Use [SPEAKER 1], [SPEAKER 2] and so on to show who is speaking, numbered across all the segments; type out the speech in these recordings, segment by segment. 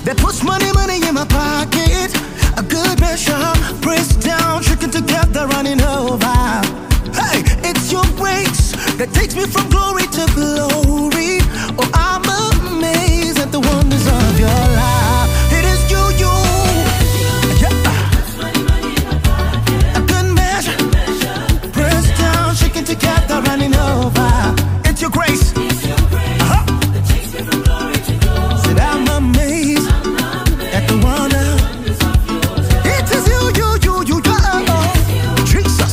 [SPEAKER 1] that puts money in my pocket. A good measure, pressed down, shaken together, running over. Hey, it's your grace that takes me from glory to glory. Oh, I'm amazed at the wonders of your life. It is you, yeah. A good measure, pressed down, shaken together, running over. It's your grace. That takes me from glory to glory. Said I'm amazed at the wonder. It is you, Jesus.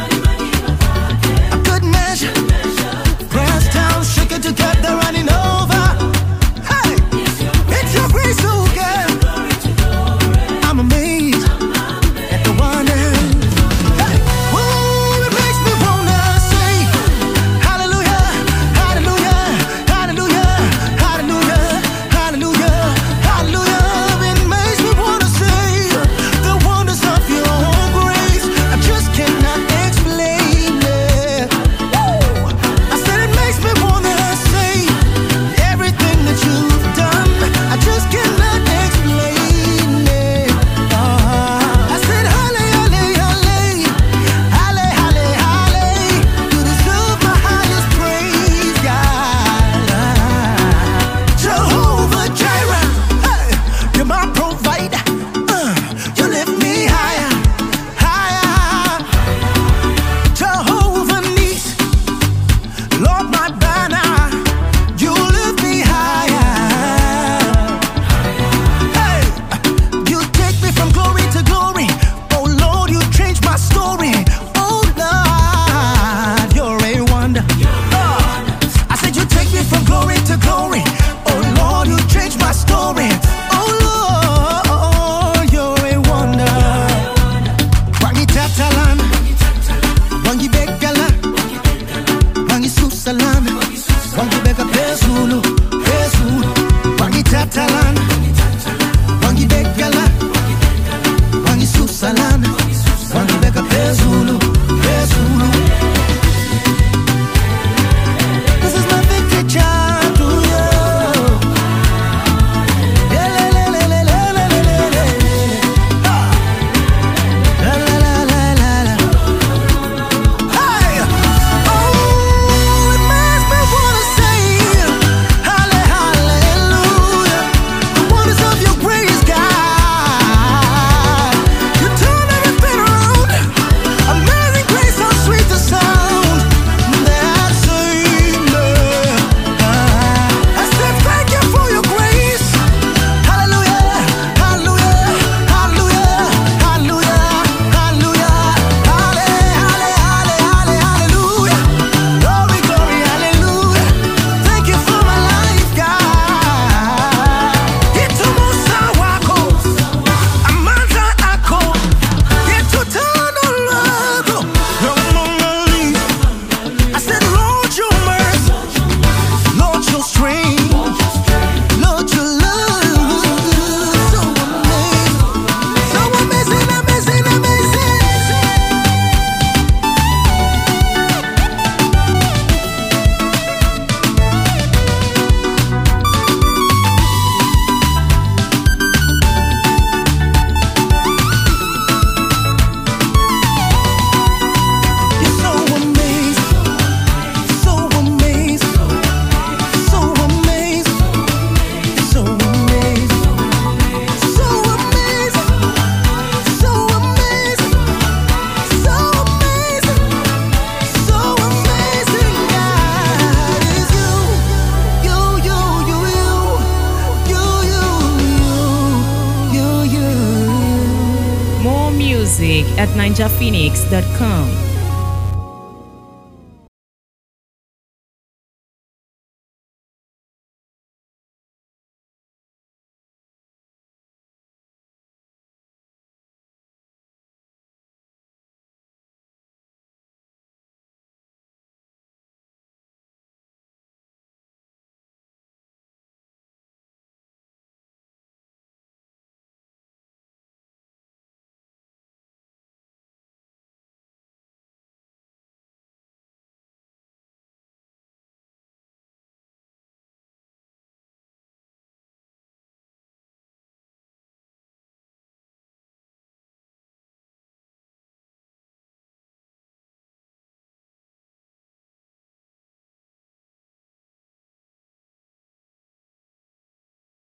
[SPEAKER 1] A good measure, pressed down, shaken together, running over. Hey, it's your grace, oh girl. I'm amazed at the wonder. Hey, oh, it makes me wanna say hallelujah, hallelujah, hallelujah, hallelujah, hallelujah, hallelujah. It makes me wanna say the wonders of your grace. I just cannot explain it. Woo! I said it makes me wanna say everything that you've done. I just cannot explain it. I said halle, halle, halle, halle, halle, halle. You deserve my highest praise, God. Jehovah Jireh, hey, you're my provider. You lift me higher, higher. Jehovah Nissi, Lord my banner, you lift me higher. Hey, you take me from glory to glory. Oh Lord, you changed my story. Oh Lord, you're a wonder. I said you take me from glory to glory. Oh Lord, you changed my story. Oh Lord, you're a wonder. Wangi tatalan, wangi begala, wangi susalan, wangi bega pesulu, pesulu. Wangi tatalan, wangi begala, wangi susalan, wangi bega pesulu, pesulu. This is my victory chant to you. Yeah, la, la, la, la, la, la, la, la, la. Ah. La, la, la, la, la, la. Hey! Oh, it makes me wanna say halle, hallelujah. The wonders of your grace, God. You turn everything around. Amazing grace, how sweet the sound that saved me. I said thank you for your grace. Hallelujah, hallelujah, hallelujah, hallelujah, hallelujah, halle, halle, halle, halle, hallelujah. Glory, glory, hallelujah. Thank you for my life, God. Itumusa wako, amandla ako, ituthando lwakho, longongali. I said, Lord, your mercy, Lord, your strength, Lord, your love, so amazing, amazing, amazing. You're so amazing, so amazing, so amazing, so amazing, so amazing, so amazing, so amazing, so amazing. God is you, you.
[SPEAKER 2] More music at ninjaphoenix.com.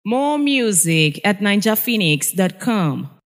[SPEAKER 2] More music at ninjaphoenix.com.